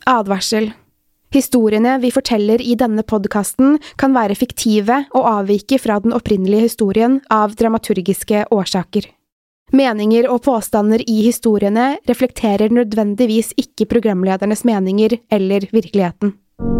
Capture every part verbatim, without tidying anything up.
Advarsel. Historiene vi forteller i denne podcasten kan være fiktive og avvike fra den opprinnelige historien av dramaturgiske årsaker. Meninger og påstander i historiene reflekterer nødvendigvis ikke programledernes meninger eller virkeligheten.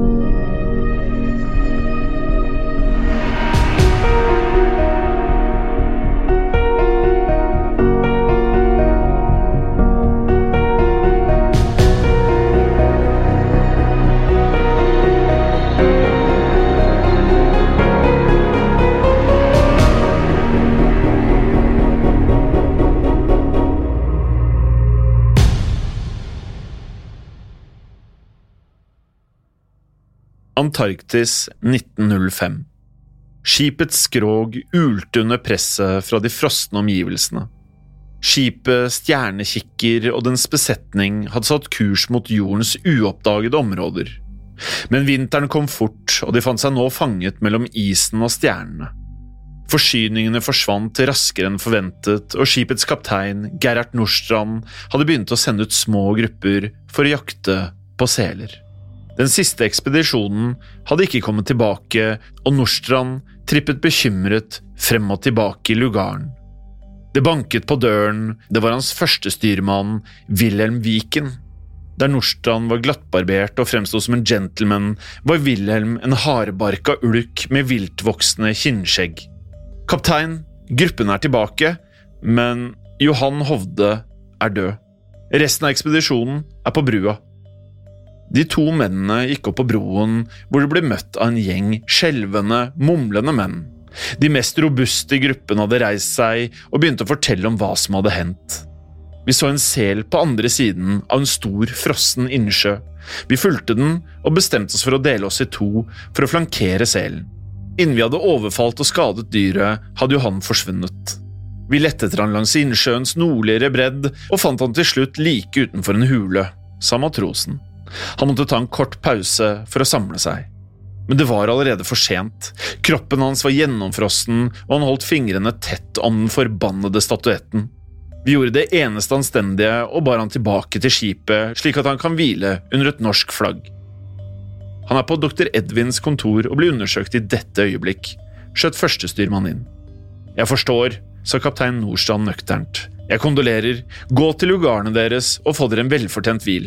Antarktis nitten null fem. Skipets skrog ulte under presset fra de frosne omgivelsene. Skipet, stjernekikker og dens besetning hadde satt kurs mot jordens uoppdagede områder. Men vinteren kom fort, og de fant seg nå fanget mellom isen og stjernene. Forsyningene forsvant raskere enn forventet, og skipets kaptein, Gerhard Nordstrand, hadde begynt å sende ut små grupper for å jakte på seler. Den siste ekspedisjonen hadde ikke kommet tilbake, og Nordstrand trippet bekymret frem og tilbake i lugaren. Det banket på døren, det var hans første styrmann, Wilhelm Viken. Der Nordstrand var glattbarbert og fremstod som en gentleman, var Wilhelm en hardbarka ulk med viltvoksende kinnskjegg. Kaptein, gruppen er tilbake, men Johan Hovde er død. Resten av ekspedisjonen er på brua. De to mennene gikk opp på broen, hvor de ble møtt av en gjeng skjelvende, mumlende menn. De mest robuste i gruppen hadde reist seg og begynte å fortelle om hva som hadde hendt. Vi så en sel på andre siden av en stor, frossen innsjø. Vi fulgte den og bestemte oss for å dele oss i to for å flankere selen. Innen vi hadde overfalt og skadet dyret, hadde Johan forsvunnet. Vi lette etter han langs innsjøens nordligere bredd og fant han til slutt like utenfor en hule, sa matrosen. Han måtte ta en kort pause for å samle seg. Men det var allerede for sent. Kroppen hans var gjennomfrossen, og han holdt fingrene tett om den forbannede statuetten. Vi gjorde det eneste anstendige og bar han tilbake til skipet, slik at han kan hvile under et norsk flagg. Han er på doktor Edvins kontor og blir undersøkt i dette øyeblikk, skjøt førstestyrmann inn. Jeg forstår, sa kaptein Nordstrand nøkternt. Jeg kondolerer, gå til lugarene deres og få dere en velfortjent hvil.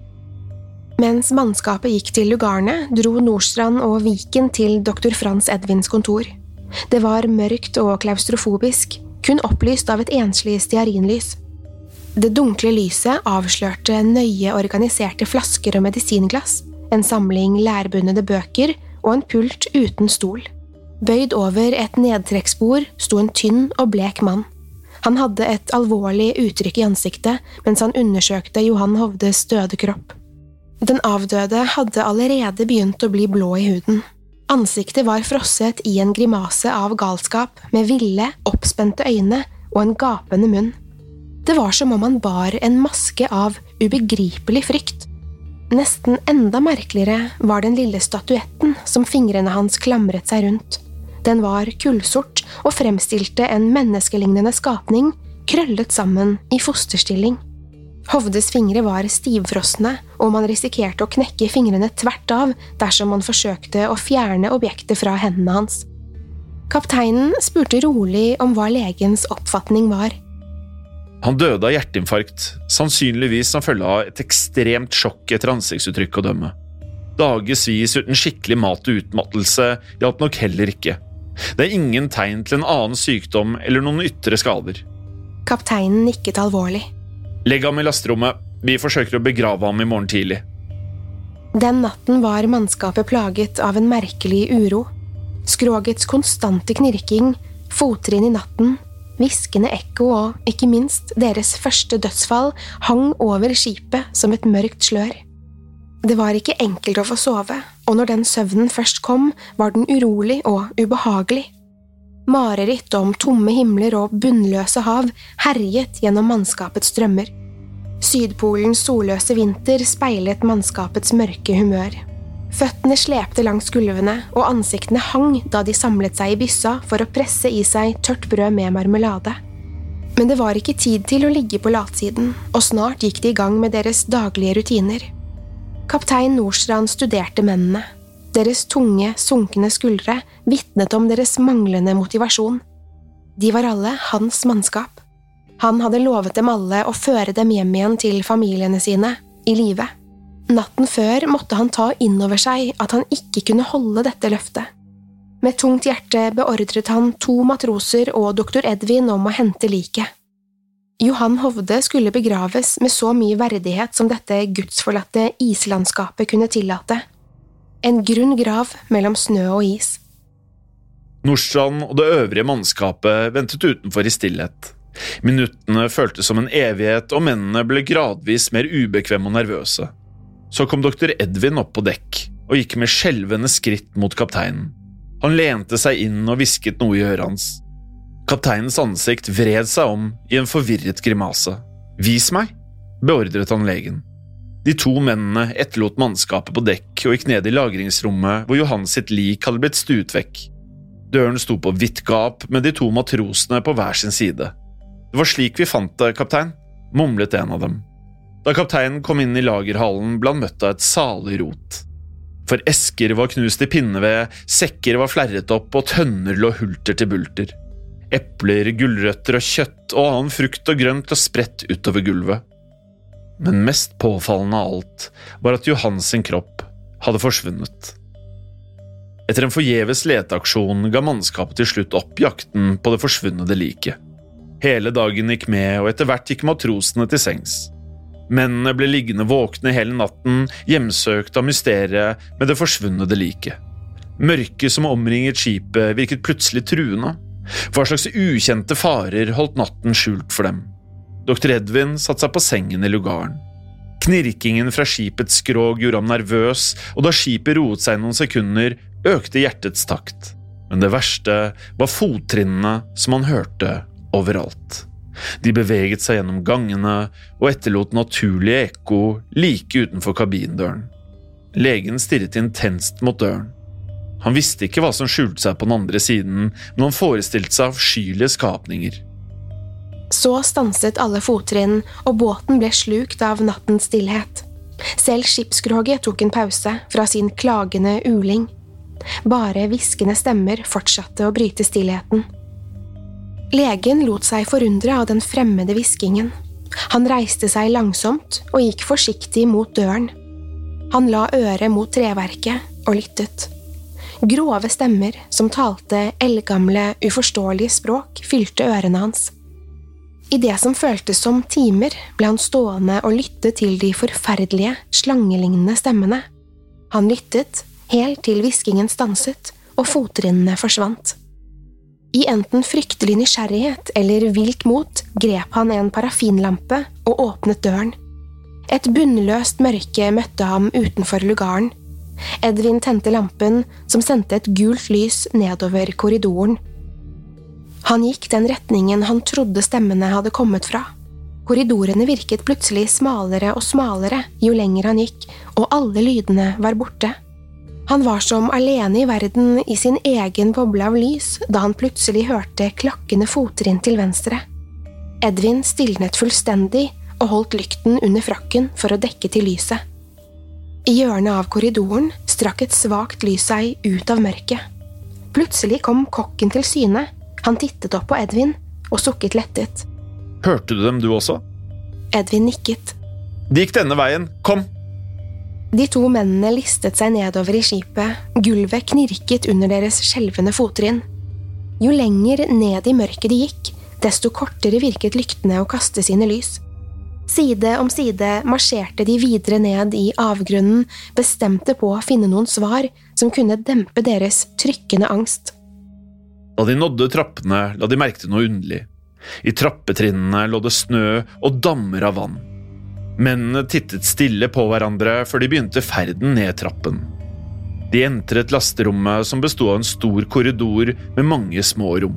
Mens mannskapet gikk til lugarene, dro Nordstrand og Viken til doktor Frans Edvins kontor. Det var mørkt og klaustrofobisk, kun opplyst av et enslig stearinlys. Det dunkle lyset avslørte nøye organiserte flasker og medisinglass, en samling lærbundede bøker og en pult uten stol. Bøyd over et nedtrekksbord sto en tynn og blek mann. Han hadde et alvorlig uttrykk i ansiktet mens han undersøkte Johan Hovdes døde kropp. Den avdøde hadde allerede begynt å bli blå i huden. Ansiktet var frosset i en grimase av galskap, med ville, oppspente øyne og en gapende munn. Det var som om han bar en maske av ubegripelig frykt. Nesten enda merkeligere var den lille statuetten som fingrene hans klamret seg rundt. Den var kullsort og fremstilte en menneskelignende skapning, krøllet sammen i fosterstilling. Hovdes fingre var stivfrosne, og man risikerte å knekke fingrene tvert av dersom man forsøkte å fjerne objektet fra hendene hans. Kapteinen spurte rolig om hva legens oppfatning var. Han døde av hjerteinfarkt, sannsynligvis som følge av et ekstremt sjokk etter ansiktsuttrykk å dømme. Dagevis uten skikkelig mat og utmattelse hjalp nok heller ikke. Det er ingen tegn til en annen sykdom eller noen ytre skader. Kapteinen nikket alvorlig. Legg ham i lasterommet. Vi forsøker å begrave ham i morgen tidlig. Den natten var mannskapet plaget av en merkelig uro. Skrogets konstante knirking, fottrinn i natten, viskende ekko og, ikke minst, deres første dødsfall hang over skipet som et mørkt slør. Det var ikke enkelt å få sove, og når den søvnen først kom, var den urolig og ubehagelig. Mareritt om tomme himler og bunnløse hav herjet gjennom mannskapets drømmer. Sydpolens solløse vinter speilet mannskapets mørke humør. Føttene slepte langs gulvene, og ansiktene hang da de samlet seg i byssa for å presse i seg tørt brød med marmelade. Men det var ikke tid til å ligge på latsiden, og snart gikk de i gang med deres daglige rutiner. Kaptein Nordstrand studerte mennene. Deres tunge, sunkne skuldre vittnet om deres manglende motivasjon. De var alle hans mannskap. Han hadde lovet dem alle å føre dem hjem igjen til familiene sine, i live. Natten før måtte han ta inn over seg at han ikke kunne holde dette løftet. Med tungt hjerte beordret han to matroser og doktor Edvin om å hente liket. Johan Hovde skulle begraves med så mye verdighet som dette gudsforlatte islandskapet kunne tillate. En grunn grav mellom snø og is. Nordstrand og det øvrige mannskapet ventet utenfor i stillhet. Minuttene føltes som en evighet, og mennene ble gradvis mer ubekvemme og nervøse. Så kom doktor Edvin opp på dekk, og gikk med skjelvende skritt mot kapteinen. Han lente seg inn og hvisket noe i øret hans. Kapteinens ansikt vred seg om i en forvirret grimase. «Vis meg», beordret han legen. De to mennene etterlot mannskapet på dekk og gikk ned i lagringsrommet hvor Johan sitt lik hadde blitt stuet vekk. Døren sto på vidt gap med de to matrosene på hver sin side. «Det var slik vi fant det, kaptein», mumlet en av dem. Da kapteinen kom inn i lagerhallen ble han møtt av et salig rot. For esker var knust i pinneved, sekker var flerret opp og tønner lå hulter til bulter. Epler, gulrøtter og kjøtt og annen frukt og grønt lå spredt utover gulvet. Men mest påfallende av alt var at Johans sin kropp hadde forsvunnet. Etter en forgjeves leteaksjon ga mannskapet til slutt opp jakten på det forsvunnede liket. Hele dagen gikk med, og etter hvert gikk matrosene til sengs. Mennene ble liggende våkne hele natten, hjemsøkt av mysteriet med det forsvunnede liket. Mørket som omringet skipet virket plutselig truende. Hva slags ukjente farer holdt natten skjult for dem? doktor Edvin satt seg på sengen i lugaren. Knirkingen fra skipets skrog gjorde ham nervøs, og da skipet roet seg noen sekunder, økte hjertets takt. Men det verste var fottrinnene som han hørte overalt. De beveget seg gjennom gangene og etterlot naturlige ekko like utenfor kabindøren. Legen stirret intenst mot døren. Han visste ikke hva som skjulte seg på den andre siden, men han forestilte seg avskyelige skapninger. Så stanset alle fottrinn, og båten ble slukt av nattens stillhet. Selv skipskroget tok en pause fra sin klagende uling. Bare hviskende stemmer fortsatte å bryte stillheten. Legen lot seg forundre av den fremmede hviskingen. Han reiste seg langsomt og gikk forsiktig mot døren. Han la øret mot treverket og lyttet. Grove stemmer som talte eldgamle, uforståelige språk fylte ørene hans. I det som føltes som timer ble han stående og lytte til de forferdelige, slangelignende stemmene. Han lyttet helt til hviskingen stanset og fottrinnene forsvant. I enten fryktelig nysgjerrighet eller vilt mot grep han en parafinlampe og åpnet døren. Et bunnløst mørke møtte ham utenfor lugaren. Edvin tente lampen som sendte et gult lys nedover korridoren. Han gikk den retningen han trodde stemmene hadde kommet fra. Korridorene virket plutselig smalere og smalere jo lenger han gikk, og alle lydene var borte. Han var som alene i verden i sin egen boble av lys da han plutselig hørte klakkende fottrinn til venstre. Edvin stilnet fullstendig og holdt lykten under frakken for å dekke til lyset. I hjørnet av korridoren strakk et svagt lys seg ut av mørket. Plutselig kom kokken til syne. Han tittet opp på Edvin og sukket lettet. Hørte du dem du også? Edvin nikket. De gikk denne veien, kom! De to mennene listet seg nedover i skipet. Gulvet knirket under deres skjelvende fottrinn. Jo lenger ned i mørket de gikk, desto kortere virket lyktene å kaste sine lys. Side om side marsjerte de videre ned i avgrunnen, bestemte på å finne noen svar som kunne dempe deres trykkende angst. Da de nådde trappene, la de merke til noe underlig. I trappetrinnene lå det snø og dammer av vann. Mennene tittet stille på hverandre før de begynte ferden ned trappen. De entret lasterommet som bestod av en stor korridor med mange små rom.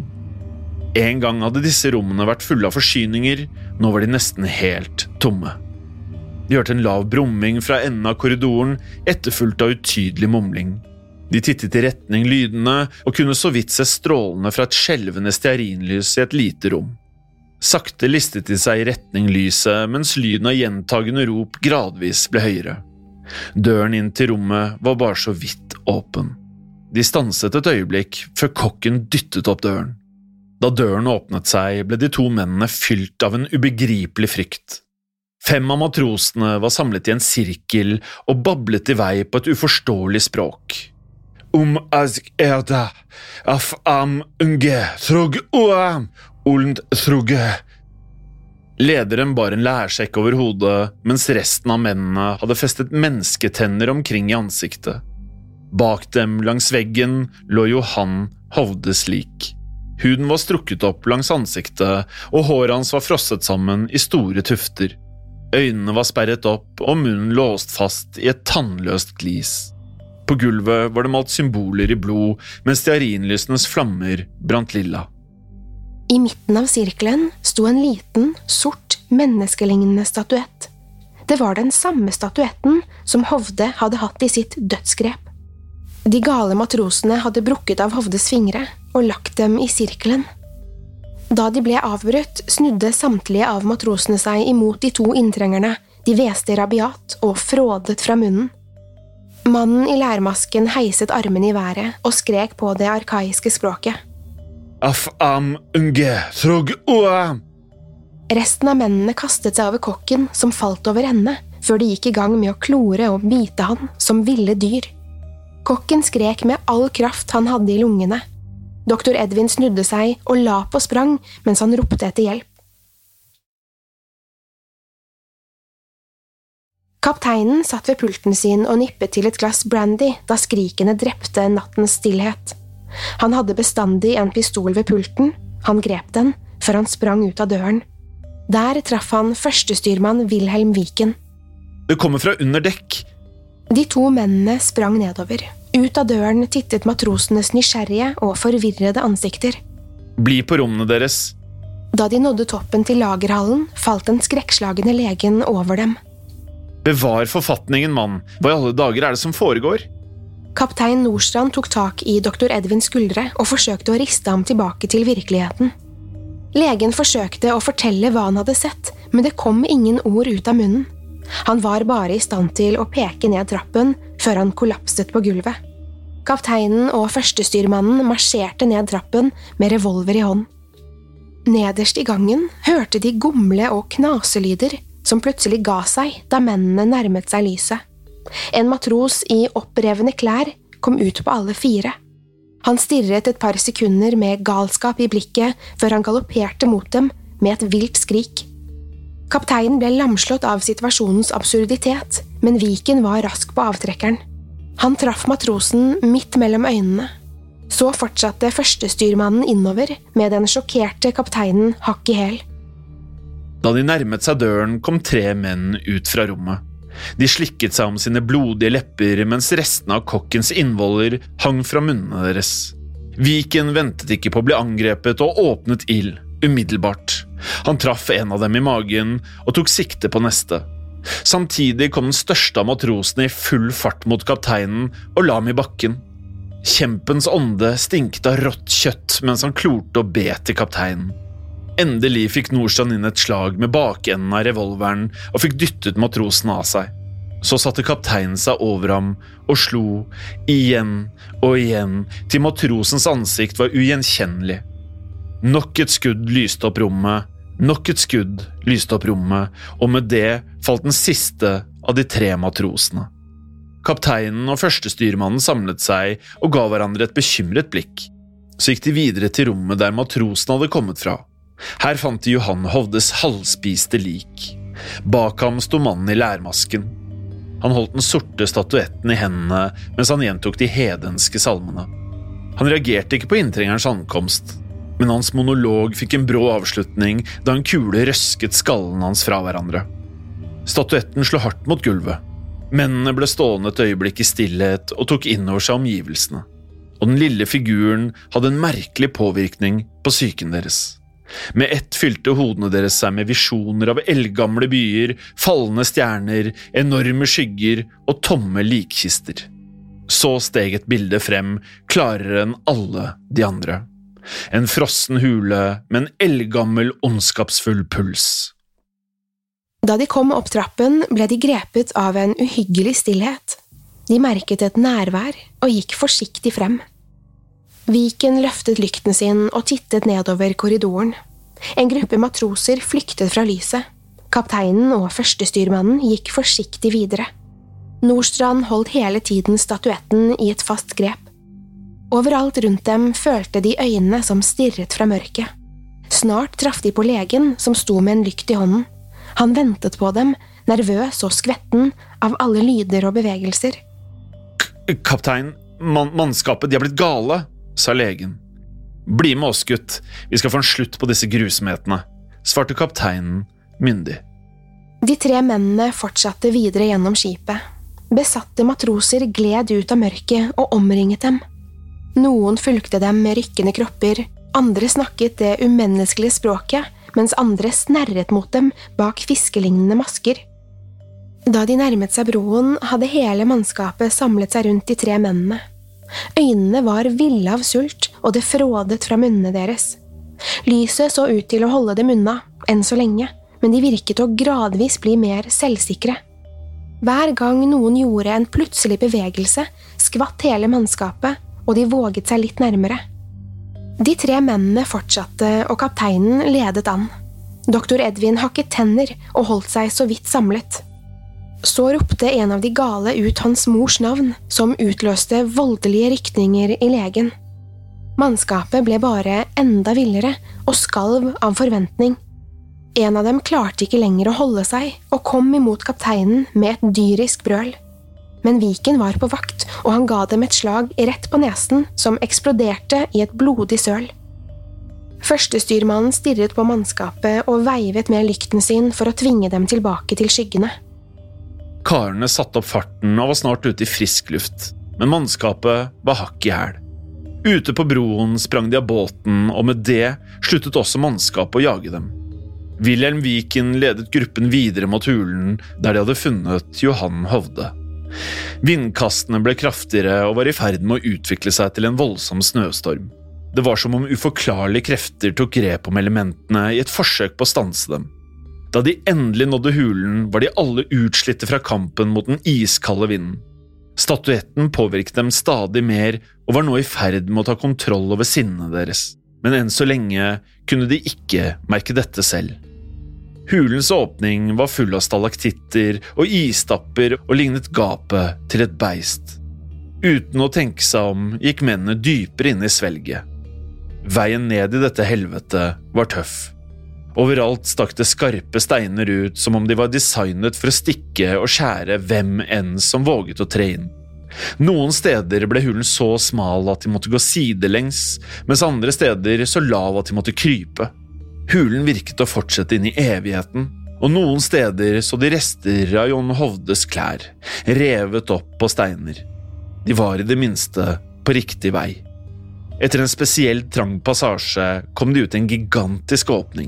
En gang hadde disse rommene vært fulle av forsyninger, nå var de nesten helt tomme. De hørte en lav brumming fra enden av korridoren, etterfulgt av utydelig mumling. De tittet i retning lydene og kunne så vidt se strålene fra et skjelvende stearinlys i et lite rom. Sakte listet de seg i retning lyset, mens lyden av gjentagende rop gradvis ble høyere. Døren inn til rommet var bare så vidt åpen. De stanset et øyeblikk før kokken dyttet opp døren. Da døren åpnet seg, ble de to mennene fylt av en ubegripelig frykt. Fem av matrosene var samlet i en sirkel og bablet i vei på et uforståelig språk. Um azk erda, af am unge, trog oam, ulnd troge. Lederen bar en lærsekk over hodet, mens resten av mennene hadde festet mennesketenner omkring i ansiktet. Bak dem langs veggen lå Johan Hovdes lik. Huden var strukket opp langs ansiktet, og håret hans var frosset sammen i store tufter. Øynene var sperret opp, og munnen låst fast i et tannløst glis. På gulvet var det malt symboler i blod, mens stearinlysenes flammer brant lilla. I midten av sirkelen sto en liten, sort, menneskelignende statuett. Det var den samme statuetten som Hovde hadde hatt i sitt dødsgrep. De gale matrosene hadde brukket av Hovdes fingre og lagt dem i sirkelen. Da de ble avbrutt, snudde samtlige av matrosene seg imot de to inntrengerne. De hveste rabiat og frådet fra munnen. Mannen i lærmasken heiset armene i været og skrek på det arkaiske språket. Af am unge trog oam. Resten av mennene kastet seg over kokken som falt over ende, før de gikk i gang med å klore og bite han som ville dyr. Kokken skrek med all kraft han hadde i lungene. Doktor Edvin snudde seg og la på sprang mens han ropte etter hjelp. Kapteinen satt ved pulten sin og nippet til et glass brandy da skrikene drepte nattens stillhet. Han hadde bestandig en pistol ved pulten, han grep den, før han sprang ut av døren. Der traff han førstestyrmann Wilhelm Viken. Det kommer fra under dekk. De to mennene sprang nedover. Ut av døren tittet matrosenes nysgjerrige og forvirrede ansikter. Bli på rommene deres. Da de nådde toppen til lagerhallen, falt den skrekkslagende legen over dem. Bevar forfatningen, mann. Hva i alle dager er det som foregår? Kaptein Nordstrand tok tak i doktor Edvins skuldre og forsøkte å riste ham tilbake til virkeligheten. Legen forsøkte å fortelle hva han hadde sett, men det kom ingen ord ut av munnen. Han var bare i stand til å peke ned trappen før han kollapset på gulvet. Kapteinen og førstestyrmannen marsjerte ned trappen med revolver i hånd. Nederst i gangen hørte de gomle og knaselyder som plutselig ga seg da mennene nærmet seg lyset. En matros i opprevne klær kom ut på alle fire. Han stirret et par sekunder med galskap i blikket før han galopperte mot dem med et vilt skrik. Kapteinen ble lamslått av situasjonens absurditet, men Viken var rask på avtrekkeren. Han traff matrosen midt mellom øynene. Så fortsatte førstestyrmannen innover med den sjokkerte kapteinen hakk i hæl. Da de nærmet seg døren, kom tre menn ut fra rommet. De slikket seg om sine blodige lepper, mens resten av kokkens innvoller hang fra munnene deres. Viken ventet ikke på å bli angrepet og åpnet ild, umiddelbart. Han traff en av dem i magen og tok sikte på neste. Samtidig kom den største av matrosene i full fart mot kapteinen og la ham i bakken. Kjempens ånde stinkte av rått kjøtt mens han klorte og bet til kapteinen. Endelig fikk Nordstrand inn et slag med bakenden av revolveren og fikk dyttet matrosen av seg. Så satte kapteinen seg over ham og slo igjen og igjen til matrosens ansikt var ugjenkjennelig. Nok et skudd lyste opp rommet, nok et skudd lyste opp rommet, og med det falt den siste av de tre matrosene. Kapteinen og førstestyrmannen samlet seg og ga hverandre et bekymret blikk. Så gikk de videre til rommet der matrosen hadde kommet fra. Her fant de Johan Hovdes halvspiste lik. Bak ham sto mannen i lærmasken. Han holdt den sorte statuetten i hendene mens han gjentok de hedenske salmene. Han reagerte ikke på inntrengerens ankomst, men hans monolog fikk en brå avslutning da en kule røsket skallen hans fra hverandre. Statuetten slo hardt mot gulvet. Mennene ble stående et øyeblikk i stillhet og tok innover seg omgivelsene. Og den lille figuren hadde en merkelig påvirkning på psyken deres. Med ett fylte hodene deres seg med visjoner av eldgamle byer, fallende stjerner, enorme skygger og tomme likkister. Så steg et bilde frem, klarere enn alle de andre. En frossen hule med en eldgammel ondskapsfull puls. Da de kom opp trappen, ble de grepet av en uhyggelig stillhet. De merket et nærvær og gikk forsiktig frem. Viken løftet lykten sin og tittet nedover korridoren. En gruppe matroser flyktet fra lyset. Kapteinen og førstestyrmannen gikk forsiktig videre. Nordstrand holdt hele tiden statuetten i et fast grep. Overalt rundt dem følte de øynene som stirret fra mørket. Snart traff de på legen som sto med en lykt i hånden. Han ventet på dem, nervøs og skvetten av alle lyder og bevegelser. Kaptein, man mannskapet, de har blitt gale, sa legen. Bli med oss, gutt. Vi skal få en slutt på disse grusomhetene, svarte kapteinen myndig. De tre mennene fortsatte videre gjennom skipet. Besatte matroser gled ut av mørket og omringet dem. Noen fulgte dem med rykkende kropper, andre snakket det umenneskelige språket, mens andre snerret mot dem bak fiskelignende masker. Da de nærmet seg broen, hadde hele mannskapet samlet seg rundt de tre mennene. Øynene var ville av sult, og det frådet fra munnene deres. Lyset så ut til å holde dem unna, enn så lenge, men de virket å gradvis bli mer selvsikre. Hver gang noen gjorde en plutselig bevegelse, skvatt hele mannskapet, og de våget seg litt nærmere. De tre mennene fortsatte, og kapteinen ledet an. Doktor Edvin hakket tenner og holdt seg så vidt samlet. Så ropte en av de gale ut hans mors navn, som utløste voldelige rykninger i legen. Mannskapet ble bare enda villere og skalv av forventning. En av dem klarte ikke lenger å holde seg og kom imot kapteinen med et dyrisk brøl. Men Viken var på vakt, og han ga dem et slag rett på nesen som eksploderte i et blodig søl. Førstestyrmannen stirret på mannskapet og veivet med lykten sin for å tvinge dem tilbake til skyggene. Karene satte opp farten og var snart ute i frisk luft, men mannskapet var hakk i hæl. Ute på broen sprang de av båten, og med det sluttet også mannskapet å jage dem. Wilhelm Viken ledet gruppen videre mot hulen der de hadde funnet Johan Hovde. Vindkastene ble kraftigere og var i ferd med å utvikle seg til en voldsom snøstorm. Det var som om uforklarlige krefter tok grep om elementene i et forsøk på å stanse dem. Da de endelig nådde hulen, var de alle utslitte fra kampen mot den iskalde vinden. Statuetten påvirket dem stadig mer og var nå i ferd med å ta kontroll over sinnet deres. Men enn så lenge kunne de ikke merke dette selv. Hulens åpning var full av stalaktitter og istapper og lignet gapet til et beist. Uten å tenke seg om gikk mennene dypere inn i svelget. Veien ned i dette helvete var tøff. Overalt stakk det skarpe steiner ut som om de var designet for å stikke og skjære hvem enn som våget å tre inn. Noen steder ble hulen så smal at de måtte gå sidelengs, mens andre steder så lav at de måtte krype. Hulen virket å fortsette inn i evigheten, og noen steder så de rester av John Hovdes klær, revet opp på steiner. De var i det minste på riktig vei. Etter en spesielt trang passasje kom de ut i en gigantisk åpning.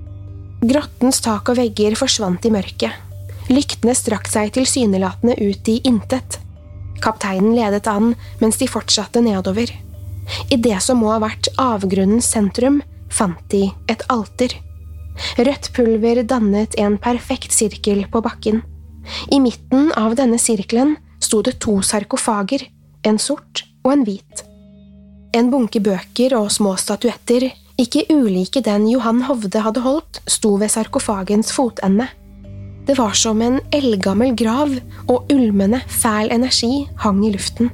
Grottens tak og vegger forsvant i mørket. Lyktene strakk seg tilsynelatende ut i intet. Kapteinen ledet an mens de fortsatte nedover. I det som må ha vært avgrunnens sentrum, fant de et alter. Rødt pulver dannet en perfekt sirkel på bakken. I midten av denne sirkelen sto det to sarkofager, en sort og en hvit. En bunke bøker og små statuetter, ikke ulike den Johan Hovde hadde holdt, sto ved sarkofagens fotende. Det var som en eldgammel grav, og ulmende, fæl energi hang i luften.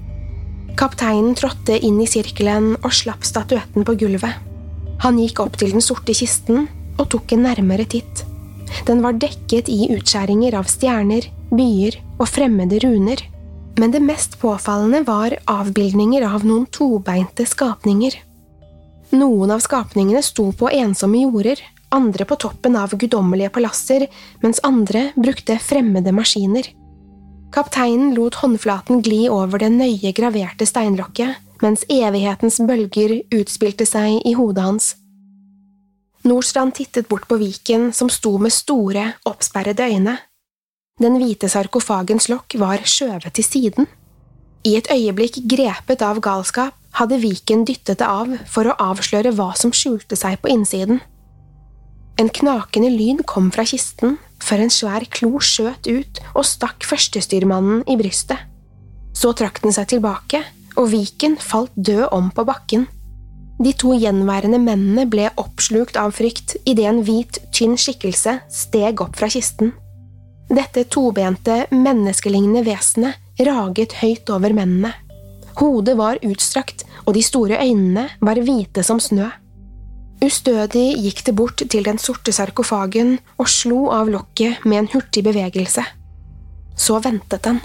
Kapteinen trådte inn i sirkelen og slapp statuetten på gulvet. Han gikk opp til den sorte kisten og tok en nærmere titt. Den var dekket i utskjæringer av stjerner, byer og fremmede runer. Men det mest påfallende var avbildninger av noen tobeinte skapninger. Noen av skapningene sto på ensomme jorder, andre på toppen av guddommelige palasser, mens andre brukte fremmede maskiner. Kapteinen lot håndflaten gli over det nøye graverte steinlokket, mens evighetens bølger utspilte seg i hodet hans. Nordstrand tittet bort på Viken, som sto med store, oppsperrede øyne. Den hvite sarkofagens lokk var skjøvet til siden. I et øyeblikk grepet av galskap hadde Viken dyttet det av for å avsløre hva som skjulte seg på innsiden. En knakende lyd kom fra kisten, før en svær klo skjøt ut og stakk førstestyrmannen i brystet. Så trakk den seg tilbake, og Viken falt død om på bakken. De to gjenværende mennene ble oppslukt av frykt i det en hvit, tynn skikkelse steg opp fra kisten. Dette tobente, menneskelignende vesenet raget høyt over mennene. Hodet var utstrakt, og de store øynene var hvite som snø. Ustødig gikk det bort til den sorte sarkofagen og slo av lokket med en hurtig bevegelse. Så ventet den.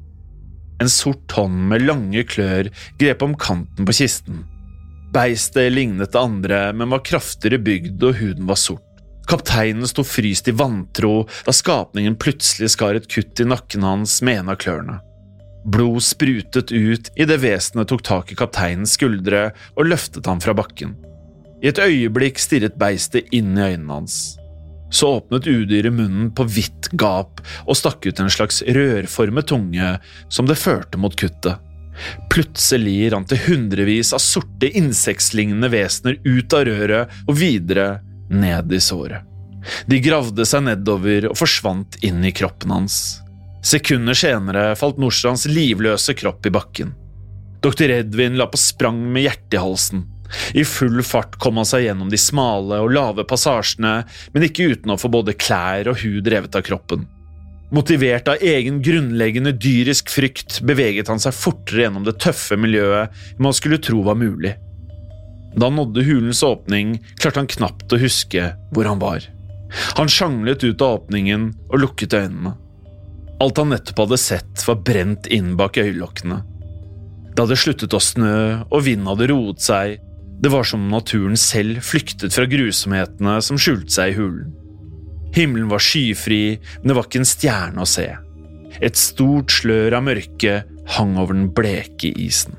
En sort hånd med lange klør grep om kanten på kisten. Beistet lignet det andre, men var kraftigere bygd og huden var sort. Kapteinen sto fryst i vantro da skapningen plutselig skar et kutt i nakken hans med en av klørne. Blod sprutet ut i det vesenet tok tak i kapteinens skuldre og løftet ham fra bakken. I et øyeblikk stirret beistet inn i øynene hans. Så åpnet udyret munnen på vidt gap og stakk ut en slags rørformet tunge som det førte mot kuttet. Plutselig rant det hundrevis av sorte insektlignende vesener ut av røret og videre ned i såret. De gravde seg nedover og forsvant inn i kroppen hans. Sekunder senere falt Nordstrands livløse kropp i bakken. Doktor Edvin la på sprang med hjertet i halsen. I full fart kom han seg gjennom de smale og lave passasjene, men ikke uten å få både klær og hud revet av kroppen. Motivert av egen grunnleggende dyrisk frykt beveget han seg fortere gjennom det tøffe miljøet man skulle tro var mulig. Da han nådde hulens åpning, klarte han knapt å huske hvor han var. Han sjanglet ut av åpningen og lukket øynene. Alt han nettopp hadde sett var brent inn bak øyelokkene. Det hadde sluttet å snø, og vinden hadde roet seg. Det var som naturen selv flyktet fra grusomhetene som skjulte seg i hulen. Himmelen var skyfri, men det var ikke en stjerne å se. Et stort slør av mørke hang over den bleke isen.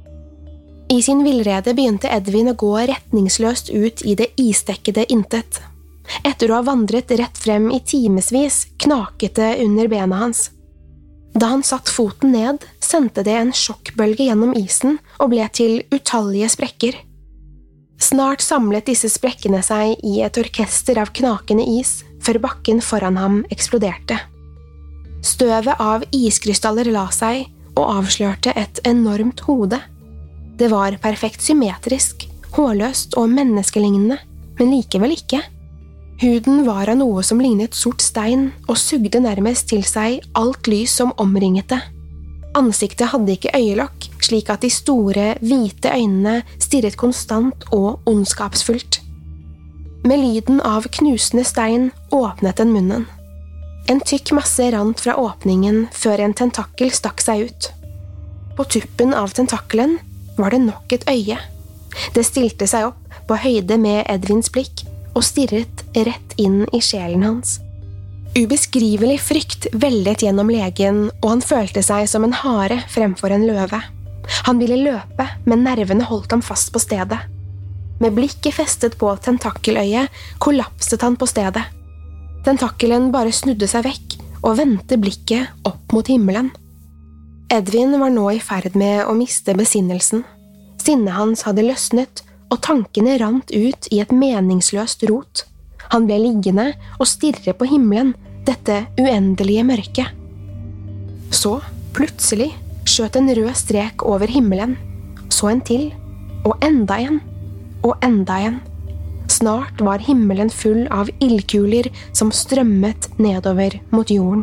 I sin villrede begynte Edvin å gå retningsløst ut i det isdekkede intet. Etter å ha vandret rett frem i timesvis, knaket det under bena hans. Da han satt foten ned, sendte det en sjokkbølge gjennom isen og ble til utallige sprekker. Snart samlet disse sprekkene seg i et orkester av knakende is, før bakken foran ham eksploderte. Støvet av iskrystaller la seg og avslørte et enormt hode. Det var perfekt symmetrisk, hårløst og menneskelignende, men likevel ikke. Huden var av noe som lignet sort stein og sugde nærmest til seg alt lys som omringet det. Ansiktet hadde ikke øyelokk, slik at de store, hvite øynene stirret konstant og ondskapsfullt. Med lyden av knusende stein åpnet den munnen. En tykk masse rant fra åpningen før en tentakkel stakk seg ut. På tuppen av tentakelen var det nok et øye. Det stilte seg opp på høyde med Edvins blikk og stirret rett inn i sjelen hans. Ubeskrivelig frykt veldet gjennom legen, og han følte seg som en hare fremfor en løve. Han ville løpe, men nervene holdt ham fast på stedet. Med blikket festet på tentakkeløyet, kollapset han på stedet. Tentakkelen bare snudde seg vekk og vendte blikket opp mot himmelen. Edvin var nå i ferd med å miste besinnelsen. Sinnet hans hadde løsnet, og tankene rant ut i et meningsløst rot. Han ble liggende og stirre på himmelen, dette uendelige mørket. Så, plutselig, skjøt en rød strek over himmelen, så en til, og enda en, og enda en. Snart var himmelen full av ildkuler som strømmet nedover mot jorden.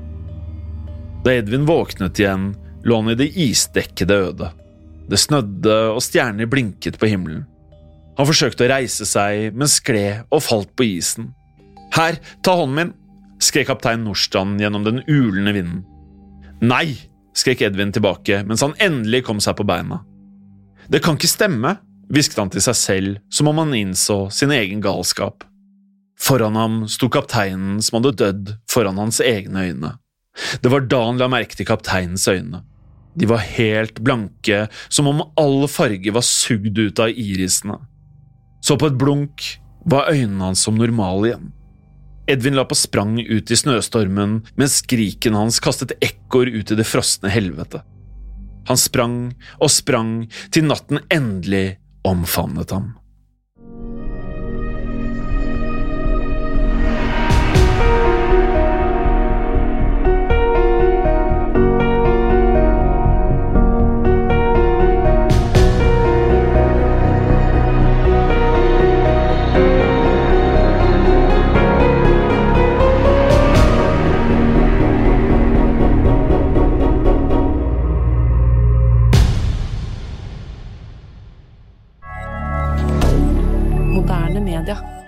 Da Edvin våknet igjen, lå han i det isdekkede ødet. Det snødde, og stjerner blinket på himmelen. Han forsøkte å reise seg, men skled og falt på isen. «Her, ta hånden min!» skrek kaptein Nordstrand gjennom den ulende vinden. «Nei!» skrek Edvin tilbake, mens han endelig kom seg på beina. «Det kan ikke stemme!» hvisket han til seg selv, som om han innså sin egen galskap. Foran ham sto kapteinen som hadde dødd foran hans egne øyne. Det var da han la merke til kapteinens øyne. De var helt blanke, som om all farge var sugd ut av irisene. Så på et blunk var øynene hans som normale igjen. Edvin la på sprang ut i snøstormen, mens skriken hans kastet ekkor ut i det frosne helvete. Han sprang og sprang til natten endelig omfavnet ham. media.